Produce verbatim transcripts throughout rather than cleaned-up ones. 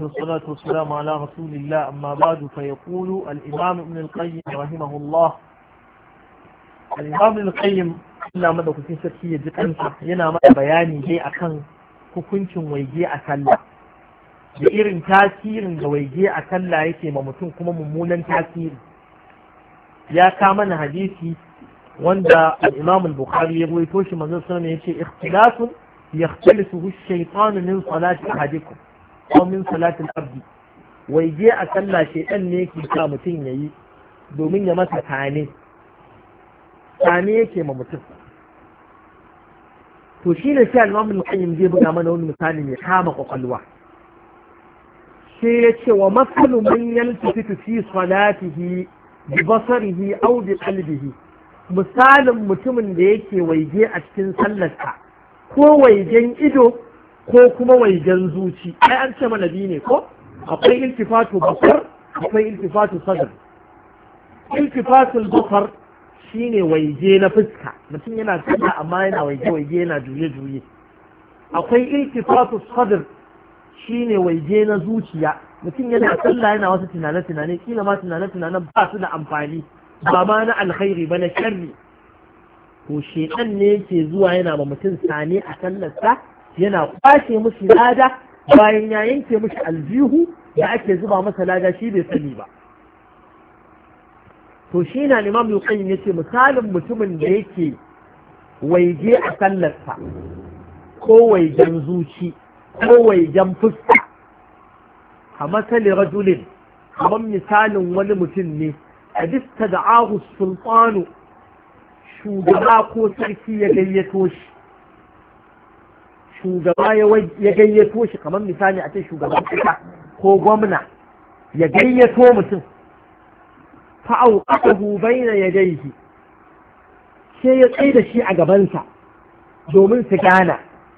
والصلاة والسلام على رسول الله. أما بعد، فيقول الإمام ابن القيم رحمه الله. الإمام ابن القيم ina madaukakin sarki ya ji kansa yana mata bayani dai akan hukuncin waige a sallah da irin tasirin da waige a sallah yake ma mutum, kuma mummunan tasiri. Ya kama na hadisi wanda al-Imam al-Bukhari ya rawaito shi, manzon sallallahu alaihi wasallam yace ikhtilafun yaxtalisuhu ash-shaytanu min salati ahadikum aw min salati al-abd. Waige a sallah shaytan ne yake sa mutum yayi domin ya masa tane tane yake ma mutum. to shi ne sai al-Imam al-Qayyim zai buga mana wani misali mai kama kwakwalwa. sai ya ce wa masalu man yaltafitu fi salatihi bi basarihi aw bi qalbihi, misalin mutumin da yake waige a cikin sallarsa, ko waigen ido ko kuma waigen zuci. ai an ce mana biyu ne ko? akwai iltifatu basar, akwai iltifatu sadr. iltifatu basar shine waige na fuska, mutum yana sallah amma yana waige waige yana juye juye. akwai iltifatu sadr shine waige na zuciya, mutum yana sallah yana wasu tunane tunane, kila ma tunane tunanen ba su da amfani, ba ma na alkhairi ba na sharri. to shedan ne yake zuwa yana ma mutum sane a sallarsa, yana kwashe mushi lada bayan ya yanke mushi aljihu da ake zuba masa lada, shi bai sani ba. to shi na Imam Al-Qayyim yace misalin mutumin da yake waige a sallarsa, ko waigen zuci ko waigen fuska, a masali rajulin, kamar misalin wani mutum ne a dista da ahu sultanu, shugaba ko sarki ya gayyato shi shugaba ya gayyato shi kamar misali a ce shugaban kasa ko gwamna ya gayyato mutum, fa'auqahu bayna yadayhi, sai ya tsaye da shi a gabansa domin su gana.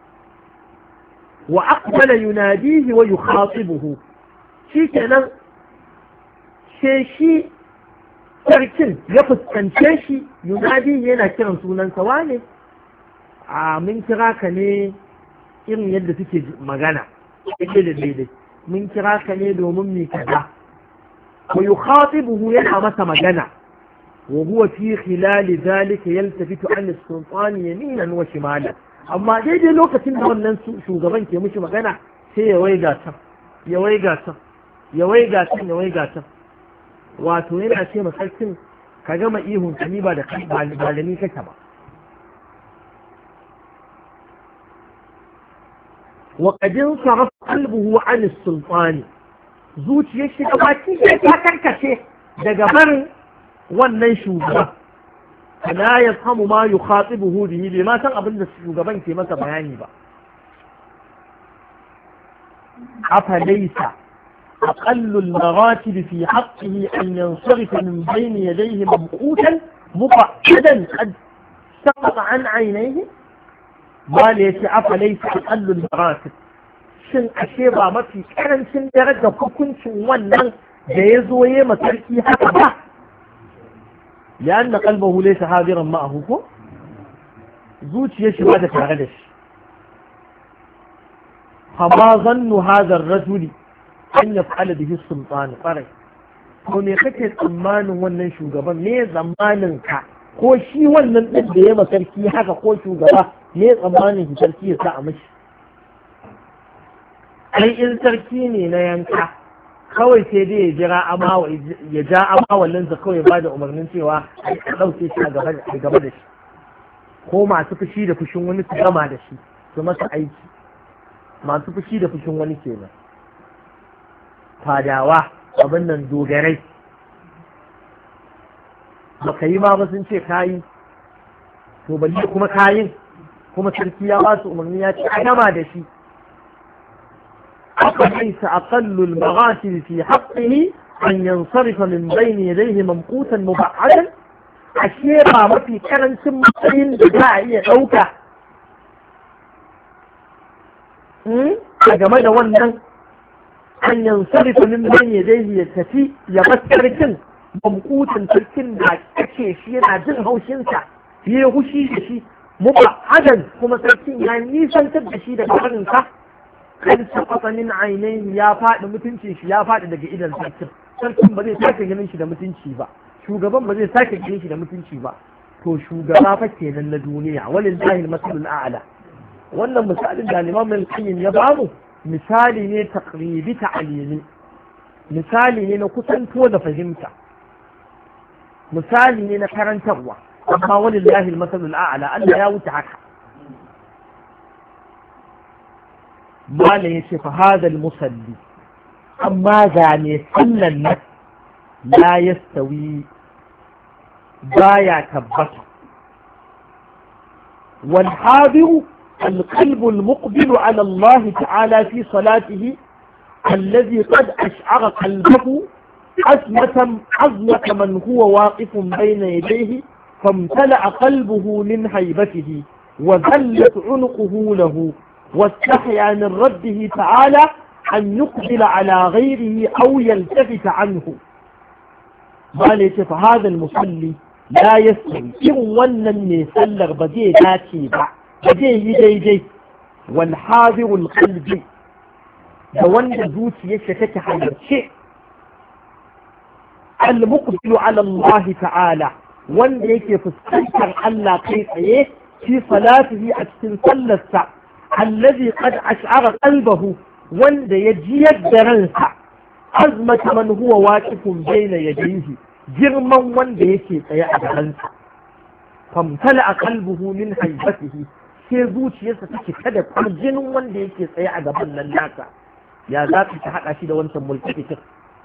wa aqbala yunadihi wa yukhatibuhu, shi kenan sai shi sarkin ya fuskance shi, yunadihi yana kiran sunansa, wane a mun kira ka ne, irin yadda suke magana yake da daidai, mun kira ka ne domin mi kaza. ويخاطبه ينعى متى مجنع وهو في خلال ذلك يلتفت عن السلطان يمينا وشمالا. أما دي دي لوكا تنهى النسو شو غبان كي مش مجنع سي يويقا تم يويقا تم يويقا تم يويقا تم واتو ينعى سي مسلسل كجمع إيهن تنيبا دقيق بالمي كتبا. وقد انصرف قلبه عن السلطان, zuciyar shi da baki ya ta karkace daga barin wannan shugaba. kana ya samu ma yi khatibuhu bihi, bai ma san abin da shugaban ke masa bayani ba. afa laysa aqallu al-maratib fi haqqihi an yansarifa min bayni yadayhi mamqutan muqaddadan qad saqata an aynayhi. ma laysa afa laysa aqallu al-maratib, shin ashe ba mafi karancin darajar hukuncin wannan da ya zo ya masarki haka ba? ya anna qalbahu laysa hadiran ma'ahu, ko zuciyar shi ba da tare da shi. fama zannu hadha ar-rajuli an yaf'ala bihi sultan qarai, ko me kake tsammanin wannan shugaban, me zamanin ka, ko shi wannan din da ya masarki haka, ko shugaba me tsammanin shi sarki ya sa a mishi? ai in sarki ne na yanka kawai sai dai ya jira amawa, ya ja amawallinsa kawai ba da umarnin cewa a ɗauke shi a gaba da shi, ko masu fushi da fushin wani su gama da shi su masa aiki. masu fushi da fushin wani kenan fadawa, abin nan dogarai. baka yi ma ba sun ce kayi, to balle kuma kayin, kuma sarki ya ba su umarni ya ce a gama da shi. أفليس أقل المغاسل في حقه أن ينصرف من بين يديه ممقوتا مبعدا؟ أشياء ما في كرن سمين دعائية أوكا أجمد ونن أن ينصرف من بين يديه يتفي يبسر كن ممقوتا تلكن أكشي شيء عجل هو شنسع يهوشي شيء مبعدا كما تلكن يعني نيسان تبشي دقائن صح kan saqata min ainihi ya faɗi mutuncin shi ya faɗi daga idan sarkin sarkin ba zai sake ganin shi da mutunci ba shugaban ba zai sake ganin shi da mutunci ba to shugaba fa kenan na duniya walillahi al-masalul a'la wannan misalin da Imam al-Qayyim ya bamu misali ne taqribi ta'limi misali ne na kusanto da fahimta misali ne na karantarwa amma walillahi al-masalul a'la Allah ya wuce haka mala yace fa hada al-musalli amma ga ne sallan nan la yastawi baya tabbata wal hadiru القلب المقبل على الله تعالى في صلاته الذي قد أشعر قلبه عزمة عزمة من هو واقف بين يديه فامتلأ قلبه من هيبته وذلت عنقه له واستحيا من ربه تعالى أن يقبل على غيره أو يلتفت عنه قال فهذا المصلي لا يستوي إن ونن يسلغ بديه ذاتي بعد zai yi daidai wal hadirul qalbi da wanda zuciyarsa take halarce al muqbilu ala Allah ta'ala wanda yake fuskantar Allah kai tsaye fi salatihi a cikin sallarsa allazi qad ash'ara qalbahu wanda ya jiyar da ransa azmata man huwa waqifun bayna yadayhi girman wanda yake tsaye a gabansa famtala qalbuhu min haybatihi sai zuciyarsa take kada jinin wanda yake tsaye a gaban nan nasa ya za ka haɗa shi da wancan mulkitin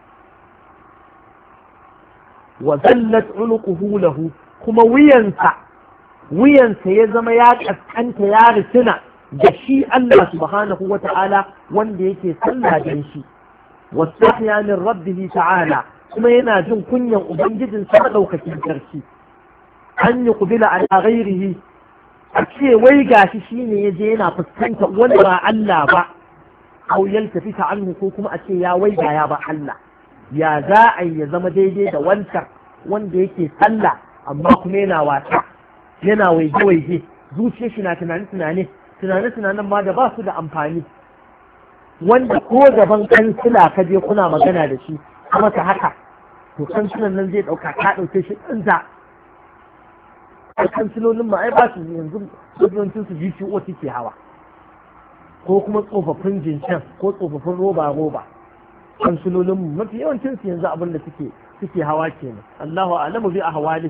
wa zallat unuquhu lahu kuma wuyansa wuyansa ya zama ya kaskanta ya risina da shi Allah subhanahu wa ta'ala wanda yake sallah da shi wastahya min rabbihi ta'ala kuma yana jin kunyan ubangijinsa madaukakin sarki an yi kubila ala ghairihi a ce wai gashi shine yaje yana fuskanta wani ba Allah ba aw yaltafi ta anhu ko kuma a ce ya wai ga ya ba Allah ya za a ya zama daidai da wancan wanda yake sallah amma kuma yana wasa yana waje waje zuciyar shi na tunani tunani tunani tunanin ma da ba su da amfani wanda ko gaban kansila ka je kuna magana da shi kuma ka haka to kansilan nan zai dauka ka dauke shi ɗanza kansilolin ma ai ba su yanzu yawancin su G T O suke hawa ko kuma tsofaffin jinshan ko tsofaffin roba roba kansilolin mu mafi yawancin su yanzu abin da suke suke hawa kenan Allahu a'lamu bi ahwali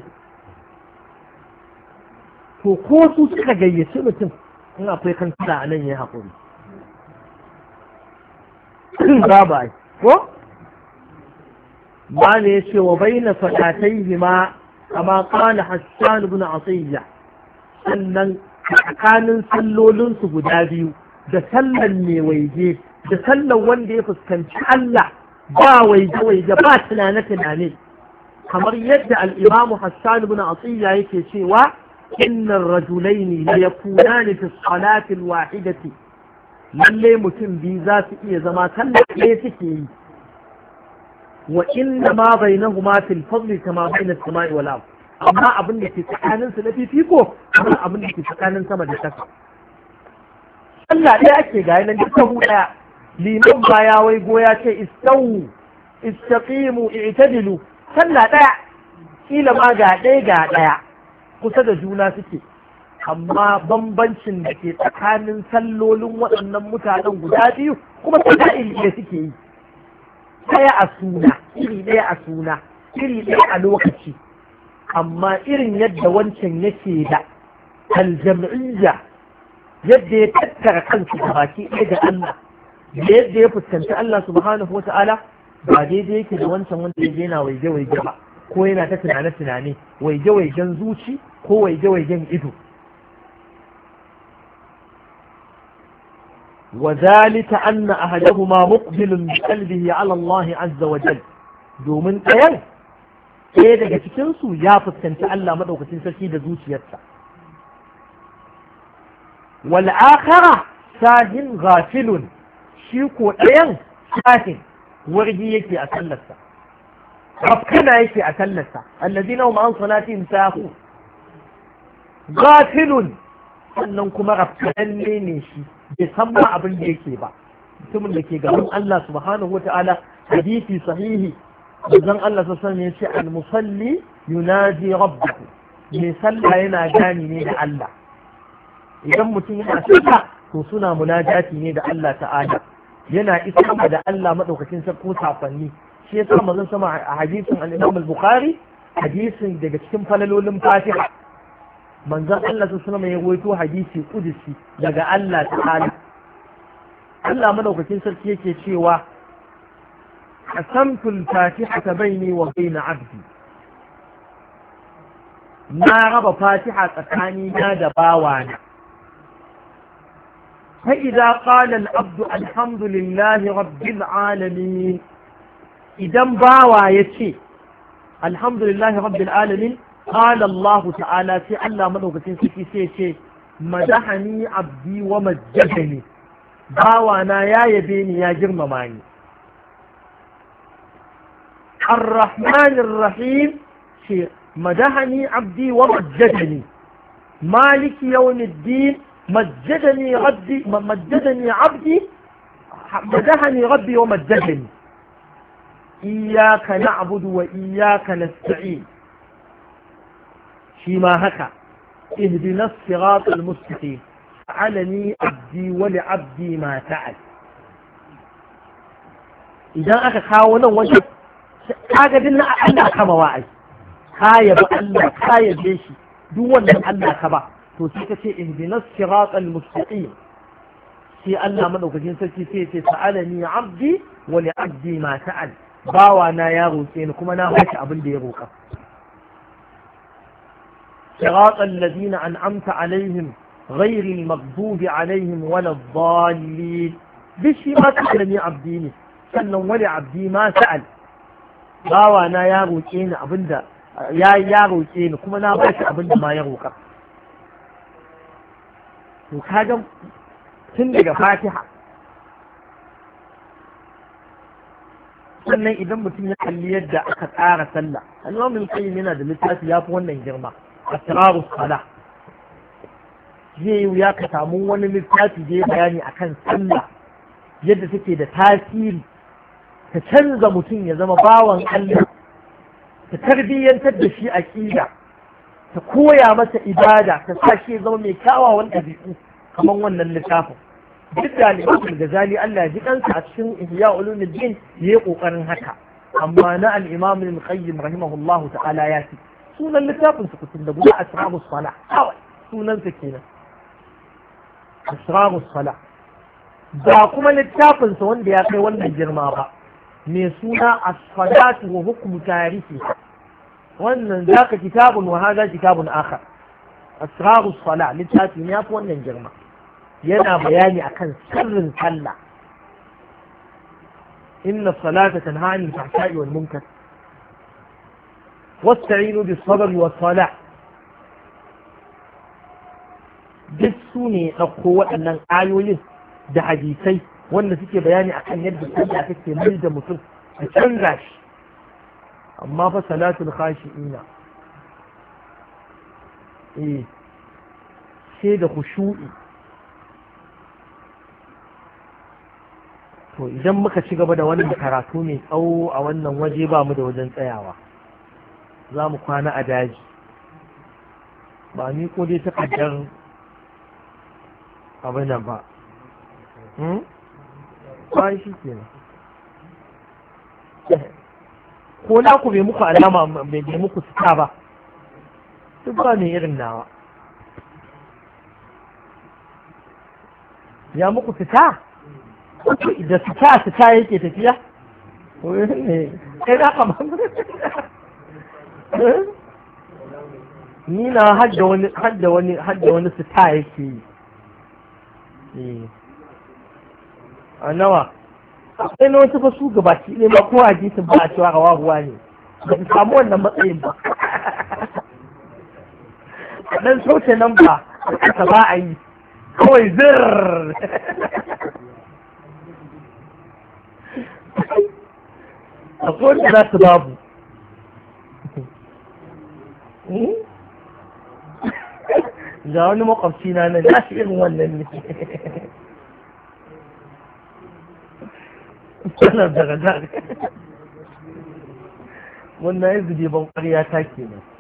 to ko su suka gayyace mutum in akwai kansila a nan yayi hakuri babu ai ko ba ne yace wa baina fatatayhi ma kama kana Hassan ibn Atiyya sannan tsakanin sallolinsu guda biyu da sallan mai waje da sallan wanda ya fuskanci Allah ba waje waje ba tunane tunane kamar yadda al-Imam Hassan ibn Atiyya yake cewa inna ar-rajulaini la yakunani fi salati al-wahidati lalle mutum biyu za su iya zama sallah ɗaya suke yi wa inna ma bainahuma fil fadli kama bain as-sama'i wal ard amma abin da ke tsakanin su na fifiko amma abin da ke tsakanin sama da ƙasa Allah ɗaya ake ga nan duka hu ɗaya liman baya wai goya ce istawu istaqimu i'tadilu sallah ɗaya kila ma ga ɗaya ga ɗaya kusa da juna suke amma bambancin da ke tsakanin sallolin waɗannan mutanen guda biyu kuma tsakanin da suke yi ɗaya a suna iri ɗaya a suna iri ɗaya a lokaci amma irin yadda wancan yake da aljam'iyya yadda ya tattara kansu da baki ɗaya da Allah da yadda ya fuskanci Allah subhanahu wa ta'ala ba daidai yake da wancan wanda ya yana waige waige ba ko yana ta tunane tunane waige waigen zuci ko waige waigen ido وذلك أن أحدهما مقبل بقلبه على الله عز وجل domin ɗayan ɗaya daga cikinsu ya fuskanci Allah maɗaukacin sarki da zuciyarsa wal akhara sahin ghafilun shi ko ɗayan sahin wargi yake a sallarsa rafkana yake a sallarsa allazina hum an salatihim sahun ghafilun sannan kuma rafkananne ne shi bai san ma abin da yake ba mutumin da ke gaban Allah subhanahu wa ta'ala hadisi sahihi manzon Allah sallallahu alaihi wasallam ya ce al-musalli yunaji rabbahu mai sallah yana gani ne da Allah idan mutum yana sallah to suna munajati ne da Allah ta'ala yana isar da Allah madaukakin sarko safanni shi yasa manzon sama a hadisin al-Imam al-Bukhari hadisin daga cikin falalolin Fatiha manzon Allah sallallahu alaihi wasallam ya rawaito hadisi kudusi daga Allah ta'ala Allah madaukakin sarki yake cewa qasamtu al-fatihata baini wa baina 'abdi na raba fatiha tsakani na da bawana fa idza qala al-'abdu alhamdulillahi rabbil alamin idan bawa yace alhamdulillahi rabbil alamin qala Allah ta'ala sai Allah madaukakin sarki sai yace madahani abdi wa majjadani bawana ya yabe ni ya girmama ni الرحمن الرحيم شيء مدحني عبدي ومجدني مالك يوم الدين مجدني ربي مجدني عبدي مدحني ربي ومجدني إياك نعبد وإياك نستعين شيما هكا اهدنا الصراط المستقيم علني عبدي ولعبدي ما سأل إذا أخا خاونا وجد kaga din na Allah kama wa'ai ka yabi Allah ka yabe shi duk wannan Allah ka ba to sai ka ce ihdinas siratal mustaqim sai Allah madaukakin sarki sai ya ce sa'alani 'abdi wa li 'abdi ma sa'al bawa na ya roke ni kuma na bashi abin da ya roka siratal ladina an'amta alaihim ghayril maghdubi alaihim waladdallin bishi ma sa'alani 'abdi ne sannan wa li 'abdi ma sa'al bawa na ya roƙe ni abinda ya ya roƙe ni kuma na ba shi abinda ma ya roƙa to kaga tun daga Fatiha sannan idan mutum ya kalli yadda aka tsara sallah al-Imam al-Qayyim yana da littafi ya fi wannan girma asrarus salah zai ya ka samu wani littafi da ya bayani akan sallah yadda take da tasiri ta canza mutum ya zama bawan Allah ta tarbiyyantar da shi aqida ta koya masa ibada ta sa shi ya zama mai kyawawan ɗabi'u kamar wannan littafin duk da al-Imam Ghazali Allah ya ji kansa a cikin Ihya Ulumuddin yayi kokarin haka amma na al-Imam al-Qayyim rahimahullahu ta'ala ya ce sunan littafin su kutun da guda asrarus salah kawai sunan sa kenan asrarus salah ba kuma littafin sa wanda ya kai wannan girma ba mai suna as-salatu wa hukmu tarihi wannan zaka kitabun wa hada kitabun akhar asrarus salah littafi ne yafi wannan girma yana bayani akan sirrin sallah inna as-salata tanha 'anil fahsha'i wal munkar wasta'inu bis-sabri was-salah duk su ne ɗauko waɗannan ayoyin da hadisai wanda suke bayani akan yadda sallah take mai da mutum a canza shi amma fa salatul khashi'ina eh sai da khushu'i to idan muka ci gaba da wannan karatu mai tsawo a wannan waje ba mu da wajen tsayawa za mu kwana a daji ba ni ko dai takardar abin nan ba bayan shi ke ko na ku bai muku alama bai muku suka ba duk ba ne irin nawa ya muku fita da fita fita yake tafiya kai na kama ni na hadda wani hadda wani hadda wani fita yake yi a nawa akwai na wasu fasu gabaki ne ma kowa jisun ba a cewa rawa ruwa ne ba su samu wannan matsayin ba dan sauce nan ba aka ba a yi kawai zirr a kowace za su babu ga wani makwabci na nan ya shi irin wannan ne sallar da gaza wannan yanzu dai ban ƙarya ta kenan